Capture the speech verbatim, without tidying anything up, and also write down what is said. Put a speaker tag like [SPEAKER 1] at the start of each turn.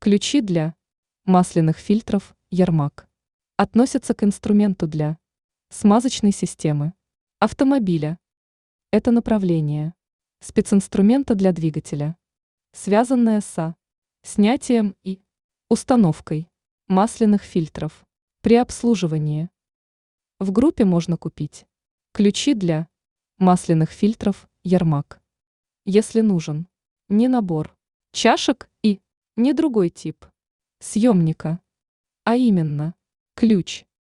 [SPEAKER 1] Ключи для масляных фильтров Ярмак относятся к инструменту для смазочной системы автомобиля. Это направление специнструмента для двигателя, связанное со снятием и установкой масляных фильтров при обслуживании. В группе можно купить ключи для масляных фильтров Ярмак. Если нужен не набор чашек и не другой тип съемника, а именно ключ